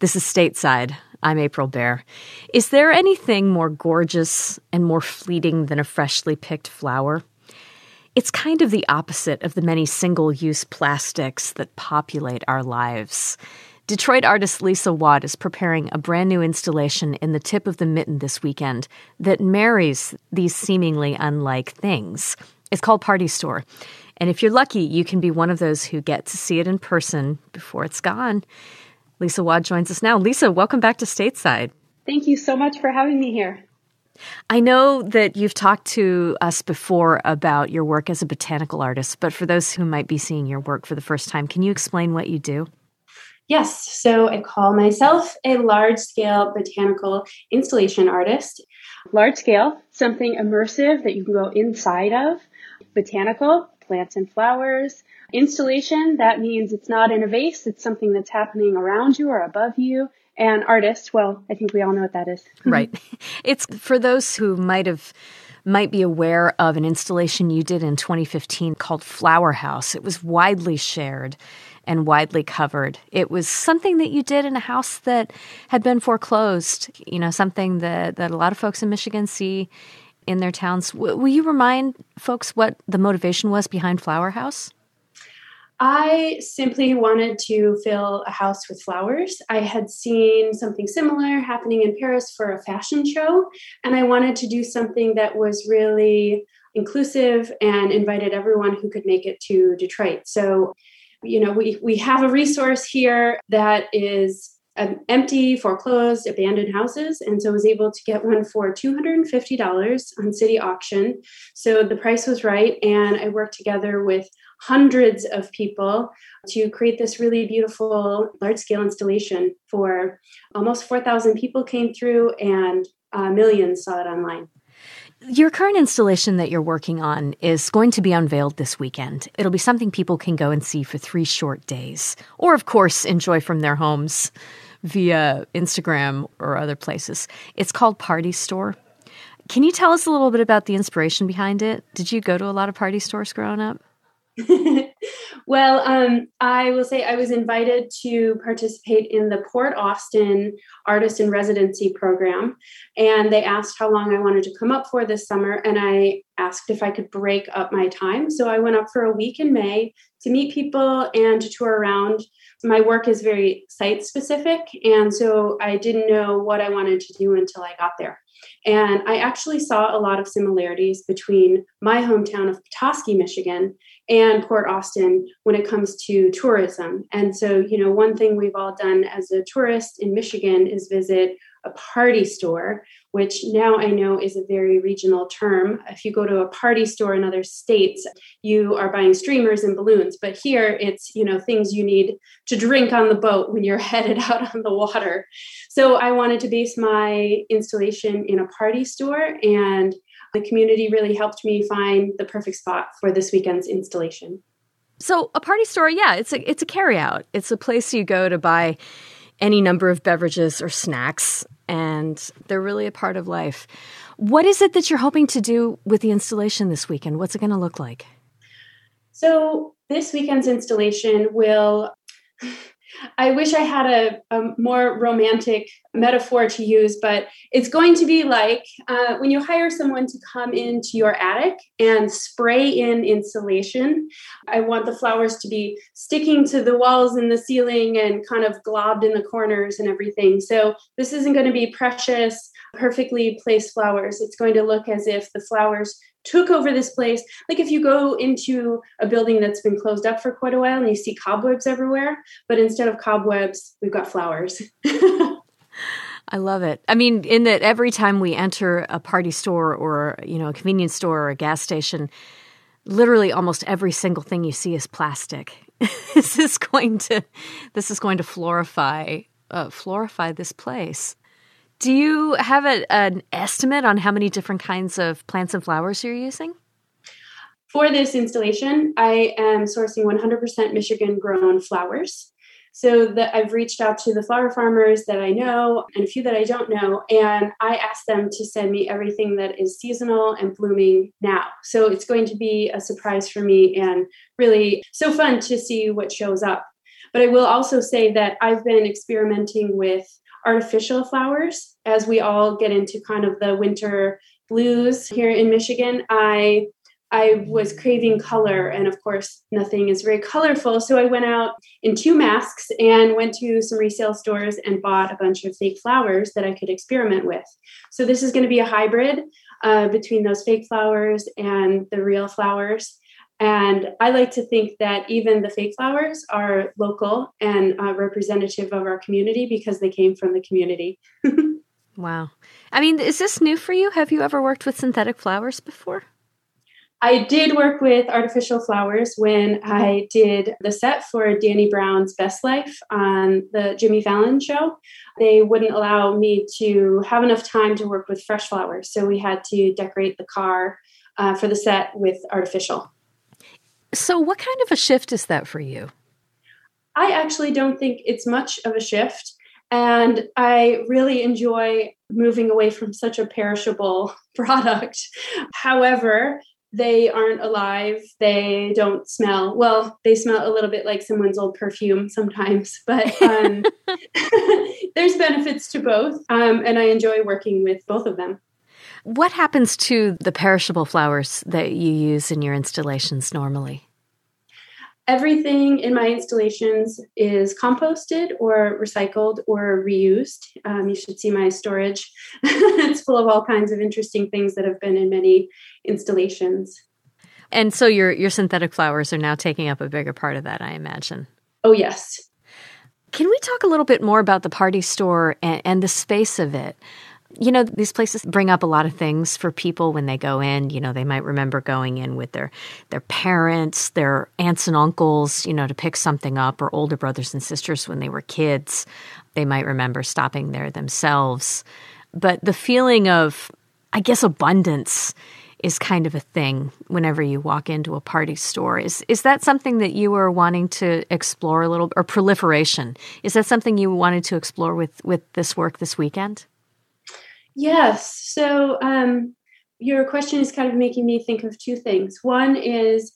This is Stateside. I'm April Baer. Is there anything more gorgeous and more fleeting than a freshly picked flower? It's kind of the opposite of the many single-use plastics that populate our lives. Detroit artist Lisa Watt is preparing a brand new installation in the tip of the mitten this weekend that marries these seemingly unlike things. It's called Party Store. And if you're lucky, you can be one of those who get to see it in person before it's gone. Lisa Watt joins us now. Lisa, welcome back to Stateside. Thank you so much for having me here. I know that you've talked to us before about your work as a botanical artist, but for those who might be seeing your work for the first time, can you explain what you do? Yes, so I call myself a large-scale botanical installation artist. Large scale, something immersive that you can go inside of. Botanical, plants and flowers. Installation, that means it's not in a vase, it's something that's happening around you or above you. And artist, well, I think we all know what that is. Right. It's for those who might be aware of an installation you did in 2015 called Flower House. It was widely shared and widely covered. It was something that you did in a house that had been foreclosed, something that a lot of folks in Michigan see in their towns. Will you remind folks what the motivation was behind Flower House? I simply wanted to fill a house with flowers. I had seen something similar happening in Paris for a fashion show, and I wanted to do something that was really inclusive and invited everyone who could make it to Detroit. So, we have a resource here that is empty, foreclosed, abandoned houses. And so I was able to get one for $250 on city auction. So the price was right. And I worked together with hundreds of people to create this really beautiful large-scale installation for almost 4,000 people came through and millions saw it online. Your current installation that you're working on is going to be unveiled this weekend. It'll be something people can go and see for 3 short days, or of course, enjoy from their homes via Instagram or other places. It's called Party Store. Can you tell us a little bit about the inspiration behind it? Did you go to a lot of party stores growing up? Well, I will say I was invited to participate in the Port Austin Artist in Residency program, and they asked how long I wanted to come up for this summer, and I asked if I could break up my time. So I went up for a week in May to meet people and to tour around. My work is very site-specific, and so I didn't know what I wanted to do until I got there. And I actually saw a lot of similarities between my hometown of Petoskey, Michigan, and Port Austin when it comes to tourism. And so, one thing we've all done as a tourist in Michigan is visit a party store, which now I know is a very regional term. If you go to a party store in other states, you are buying streamers and balloons. But here it's, things you need to drink on the boat when you're headed out on the water. So I wanted to base my installation in a party store, and the community really helped me find the perfect spot for this weekend's installation. So a party store, yeah, it's a carryout. It's a place you go to buy any number of beverages or snacks, and they're really a part of life. What is it that you're hoping to do with the installation this weekend? What's it going to look like? So this weekend's installation will... I wish I had a more romantic metaphor to use, but it's going to be like when you hire someone to come into your attic and spray in insulation. I want the flowers to be sticking to the walls and the ceiling and kind of globbed in the corners and everything. So this isn't going to be precious, perfectly placed flowers. It's going to look as if the flowers took over this place. Like if you go into a building that's been closed up for quite a while and you see cobwebs everywhere, but instead of cobwebs, we've got flowers. I love it. I mean, in that every time we enter a party store or, a convenience store or a gas station, literally almost every single thing you see is plastic. This is going to florify this place. Do you have an estimate on how many different kinds of plants and flowers you're using? For this installation, I am sourcing 100% Michigan-grown flowers. So I've reached out to the flower farmers that I know and a few that I don't know, and I asked them to send me everything that is seasonal and blooming now. So it's going to be a surprise for me and really so fun to see what shows up. But I will also say that I've been experimenting with artificial flowers as we all get into kind of the winter blues here in Michigan. I was craving color, and of course, nothing is very colorful. So I went out in 2 masks and went to some resale stores and bought a bunch of fake flowers that I could experiment with. So this is going to be a hybrid between those fake flowers and the real flowers. And I like to think that even the fake flowers are local and representative of our community because they came from the community. Wow. I mean, is this new for you? Have you ever worked with synthetic flowers before? I did work with artificial flowers when I did the set for Danny Brown's Best Life on the Jimmy Fallon show. They wouldn't allow me to have enough time to work with fresh flowers, so we had to decorate the car for the set with artificial. So what kind of a shift is that for you? I actually don't think it's much of a shift. And I really enjoy moving away from such a perishable product. However, they aren't alive. They don't smell. Well, they smell a little bit like someone's old perfume sometimes, but there's benefits to both. And I enjoy working with both of them. What happens to the perishable flowers that you use in your installations normally? Everything in my installations is composted or recycled or reused. You should see my storage. It's full of all kinds of interesting things that have been in many installations. And so your synthetic flowers are now taking up a bigger part of that, I imagine. Oh, yes. Can we talk a little bit more about the party store and the space of it? You know, these places bring up a lot of things for people when they go in. You know, they might remember going in with their parents, their aunts and uncles, you know, to pick something up, or older brothers and sisters when they were kids. They might remember stopping there themselves. But the feeling of, I guess, abundance is kind of a thing whenever you walk into a party store. Is that something that you were wanting to explore a little, or proliferation? Is that something you wanted to explore with this work this weekend? Yes. So your question is kind of making me think of 2 things. One is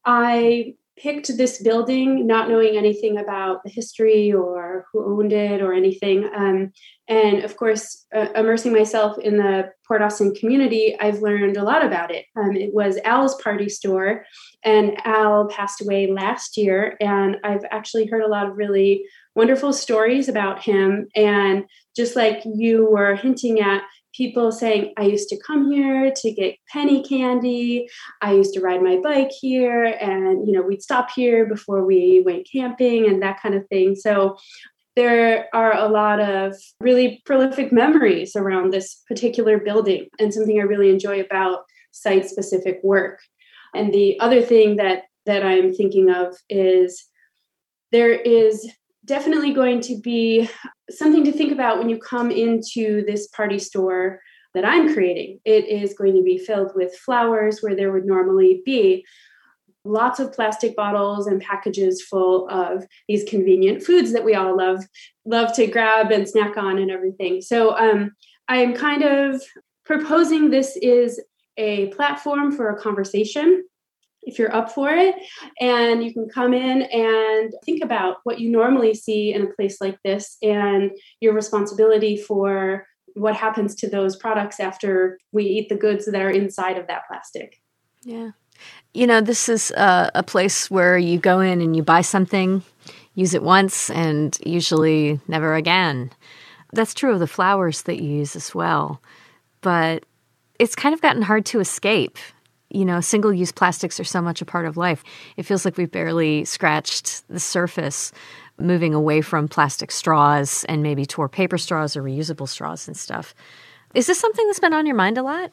I picked this building not knowing anything about the history or who owned it or anything. And of course, immersing myself in the Port Austin community, I've learned a lot about it. It was Al's party store, and Al passed away last year. And I've actually heard a lot of really wonderful stories about him. And just like you were hinting at, people saying, I used to come here to get penny candy. I used to ride my bike here, and, you know, we'd stop here before we went camping and that kind of thing. So there are a lot of really prolific memories around this particular building, and something I really enjoy about site-specific work. And the other thing that I'm thinking of is there is definitely going to be something to think about when you come into this party store that I'm creating. It is going to be filled with flowers where there would normally be lots of plastic bottles and packages full of these convenient foods that we all love to grab and snack on and everything. So I'm kind of proposing this is a platform for a conversation, if you're up for it, and you can come in and think about what you normally see in a place like this and your responsibility for what happens to those products after we eat the goods that are inside of that plastic. Yeah. You know, this is a place where you go in and you buy something, use it once, and usually never again. That's true of the flowers that you use as well. But it's kind of gotten hard to escape. You know, single-use plastics are so much a part of life. It feels like we've barely scratched the surface, moving away from plastic straws and maybe toward paper straws or reusable straws and stuff. Is this something that's been on your mind a lot?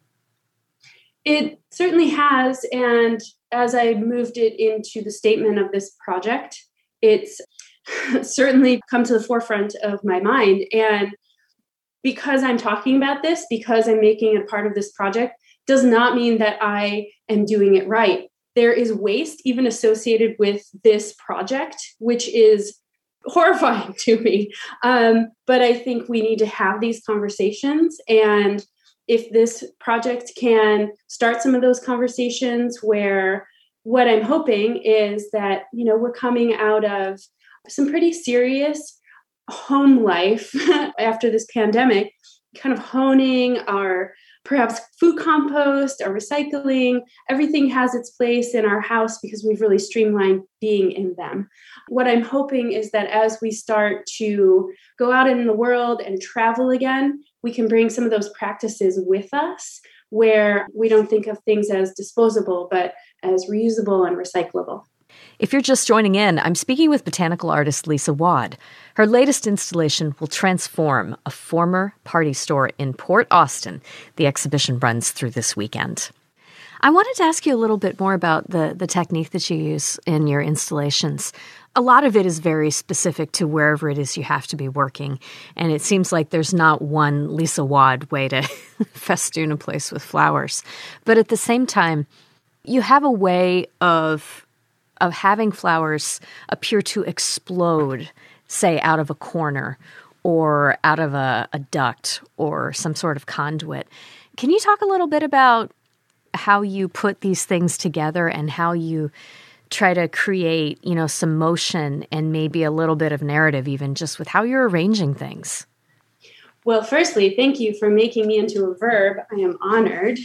It certainly has. And as I moved it into the statement of this project, it's certainly come to the forefront of my mind. And because I'm talking about this, because I'm making it a part of this project, does not mean that I am doing it right. There is waste even associated with this project, which is horrifying to me. But I think we need to have these conversations. And if this project can start some of those conversations, where what I'm hoping is that, you know, we're coming out of some pretty serious home life after this pandemic, kind of honing our perhaps food compost, our recycling. Everything has its place in our house because we've really streamlined being in them. What I'm hoping is that as we start to go out in the world and travel again, we can bring some of those practices with us where we don't think of things as disposable, but as reusable and recyclable. If you're just joining in, I'm speaking with botanical artist Lisa Wad. Her latest installation will transform a former party store in Port Austin. The exhibition runs through this weekend. I wanted to ask you a little bit more about the technique that you use in your installations. A lot of it is very specific to wherever it is you have to be working, and it seems like there's not one Lisa Wad way to festoon a place with flowers. But at the same time, you have a way of having flowers appear to explode, say, out of a corner or out of a duct or some sort of conduit. Can you talk a little bit about how you put these things together and how you try to create, some motion and maybe a little bit of narrative even just with how you're arranging things? Well, firstly, thank you for making me into a verb. I am honored.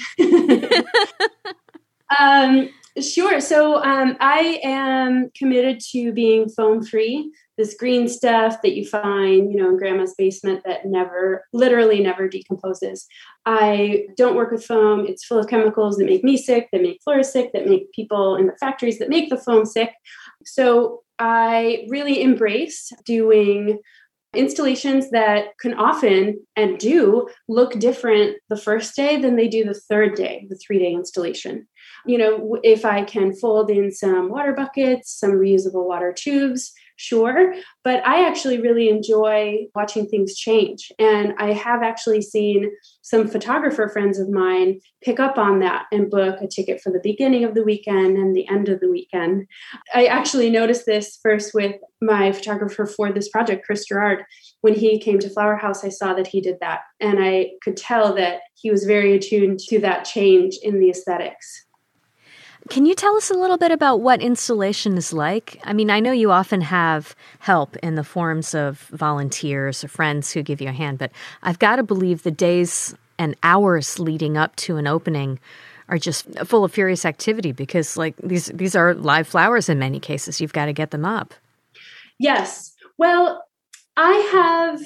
Sure. So I am committed to being foam free. This green stuff that you find, in grandma's basement that literally never decomposes. I don't work with foam. It's full of chemicals that make me sick, that make florists sick, that make people in the factories that make the foam sick. So I really embrace doing installations that can often and do look different the first day than they do the third day, the 3-day installation. If I can fold in some water buckets, some reusable water tubes, sure. But I actually really enjoy watching things change. And I have actually seen some photographer friends of mine pick up on that and book a ticket for the beginning of the weekend and the end of the weekend. I actually noticed this first with my photographer for this project, Chris Gerard. When he came to Flower House, I saw that he did that. And I could tell that he was very attuned to that change in the aesthetics. Can you tell us a little bit about what installation is like? I mean, I know you often have help in the forms of volunteers or friends who give you a hand, but I've got to believe the days and hours leading up to an opening are just full of furious activity because, these are live flowers in many cases. You've got to get them up. Yes. Well, I have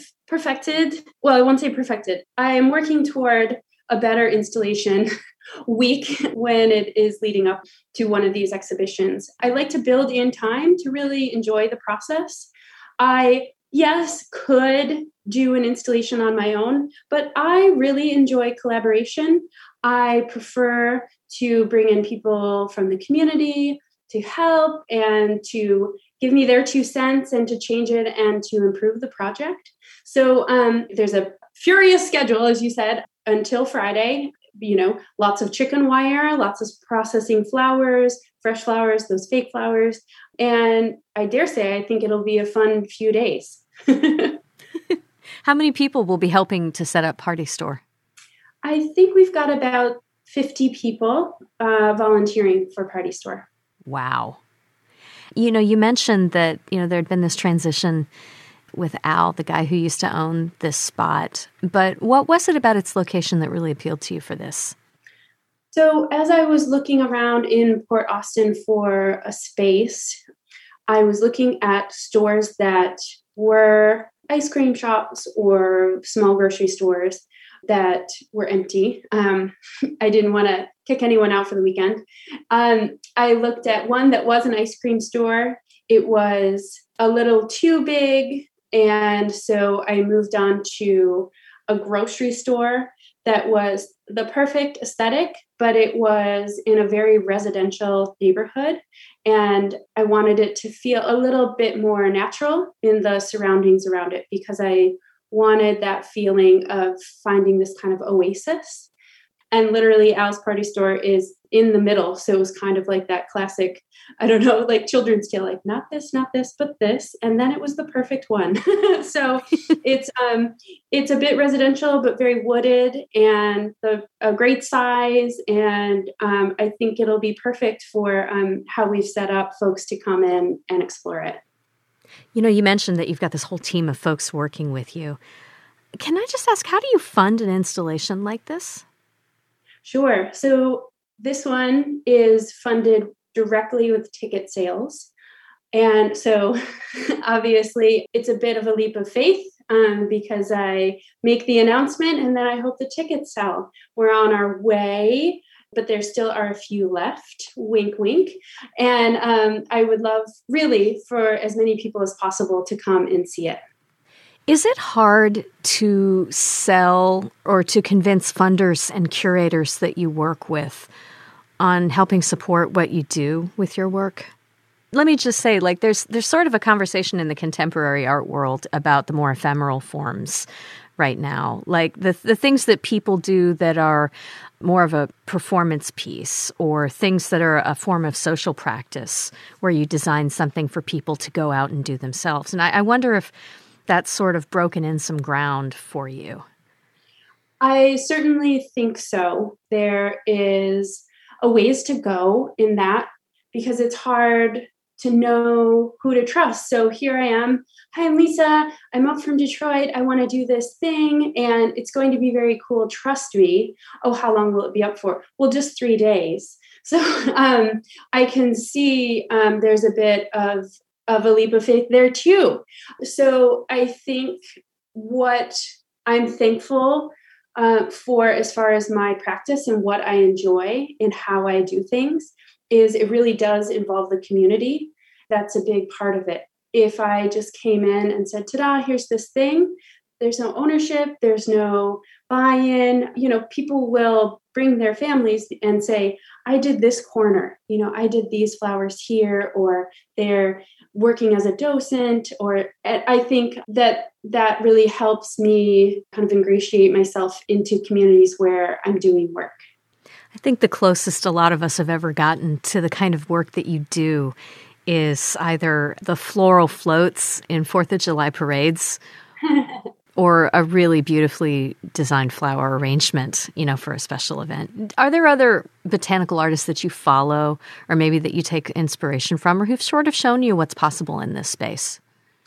I won't say perfected. I am working toward a better installation week when it is leading up to one of these exhibitions. I like to build in time to really enjoy the process. I, could do an installation on my own, but I really enjoy collaboration. I prefer to bring in people from the community to help and to give me their 2 cents and to change it and to improve the project. So there's a furious schedule, as you said, until Friday. Lots of chicken wire, lots of processing flowers, fresh flowers, those fake flowers. And I dare say, I think it'll be a fun few days. How many people will be helping to set up Party Store? I think we've got about 50 people volunteering for Party Store. Wow. You mentioned that, there had been this transition with Al, the guy who used to own this spot. But what was it about its location that really appealed to you for this? So as I was looking around in Port Austin for a space, I was looking at stores that were ice cream shops or small grocery stores that were empty. I didn't want to kick anyone out for the weekend. I looked at one that was an ice cream store. It was a little too big. And so I moved on to a grocery store that was the perfect aesthetic, but it was in a very residential neighborhood. And I wanted it to feel a little bit more natural in the surroundings around it because I wanted that feeling of finding this kind of oasis. And literally Al's Party Store is in the middle. So it was kind of like that classic, like children's tale, like not this, but this. And then it was the perfect one. So it's a bit residential, but very wooded and a great size. And I think it'll be perfect for how we've set up folks to come in and explore it. You know, you mentioned that you've got this whole team of folks working with you. Can I just ask, how do you fund an installation like this? Sure. So this one is funded directly with ticket sales. And so obviously it's a bit of a leap of faith because I make the announcement and then I hope the tickets sell. We're on our way, but there still are a few left. Wink, wink. And I would love really for as many people as possible to come and see it. Is it hard to sell or to convince funders and curators that you work with on helping support what you do with your work? Let me just say, like, there's sort of a conversation in the contemporary art world about the more ephemeral forms right now, like the things that people do that are more of a performance piece, or things that are a form of social practice where you design something for people to go out and do themselves. And I wonder if that's sort of broken in some ground for you. I certainly think so. There is a ways to go in that because it's hard to know who to trust. So here I am. Hi, I'm Lisa. I'm up from Detroit. I want to do this thing and it's going to be very cool. Trust me. Oh, how long will it be up for? Well, just 3 days. So I can see there's a bit of a leap of faith there too. So I think what I'm thankful for as far as my practice and what I enjoy and how I do things is it really does involve the community. That's a big part of it. If I just came in and said, ta-da, here's this thing, there's no ownership, there's no buy-in, people will bring their families and say, I did this corner, I did these flowers here, or they're working as a docent, or I think that really helps me kind of ingratiate myself into communities where I'm doing work. I think the closest a lot of us have ever gotten to the kind of work that you do is either the floral floats in 4th of July parades or a really beautifully designed flower arrangement, for a special event. Are there other botanical artists that you follow or maybe that you take inspiration from or who've sort of shown you what's possible in this space?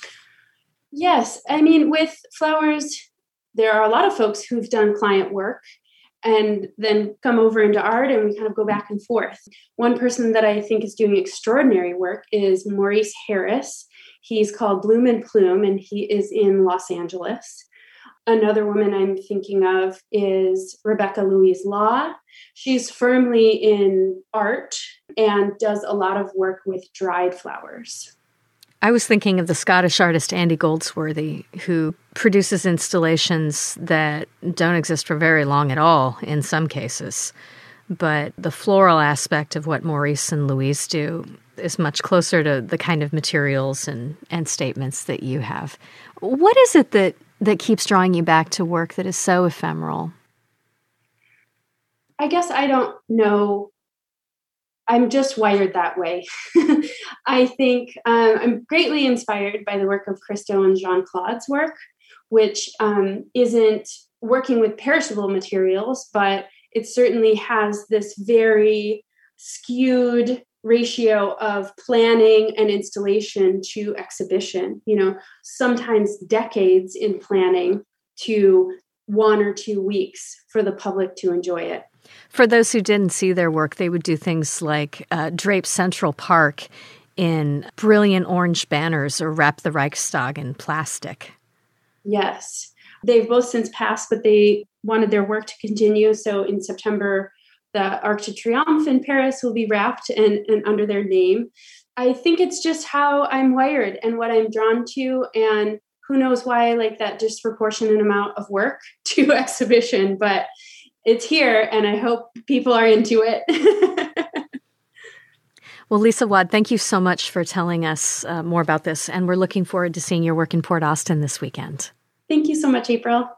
Yes. I mean, with flowers, there are a lot of folks who've done client work and then come over into art and we kind of go back and forth. One person that I think is doing extraordinary work is Maurice Harris. He's called Bloom and Plume and he is in Los Angeles. Another woman I'm thinking of is Rebecca Louise Law. She's firmly in art and does a lot of work with dried flowers. I was thinking of the Scottish artist Andy Goldsworthy, who produces installations that don't exist for very long at all in some cases. But the floral aspect of what Maurice and Louise do is much closer to the kind of materials and statements that you have. What is it that keeps drawing you back to work that is so ephemeral? I guess I don't know. I'm just wired that way. I think I'm greatly inspired by the work of Christo and Jean-Claude's work, which isn't working with perishable materials, but it certainly has this very skewed ratio of planning and installation to exhibition, sometimes decades in planning to 1 or 2 weeks for the public to enjoy it. For those who didn't see their work, they would do things like drape Central Park in brilliant orange banners or wrap the Reichstag in plastic. Yes. They've both since passed, but they wanted their work to continue. So in September, the Arc de Triomphe in Paris will be wrapped and under their name. I think it's just how I'm wired and what I'm drawn to. And who knows why I like that disproportionate amount of work to exhibition, but it's here and I hope people are into it. Well, Lisa Wad, thank you so much for telling us more about this. And we're looking forward to seeing your work in Port Austin this weekend. Thank you so much, April.